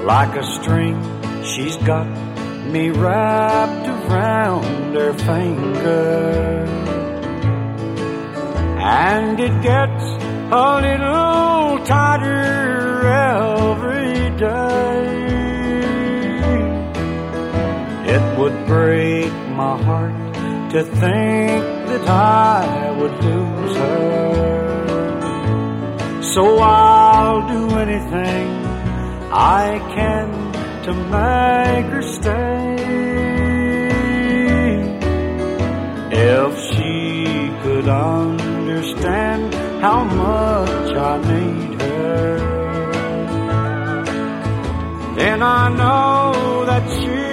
Like a string, she's got me wrapped around her finger, and it gets a little tighter every day. It would break my heart to think that I would lose her, so I'll do anything I can to make her stay. If she could understand how much I need her, then I know that she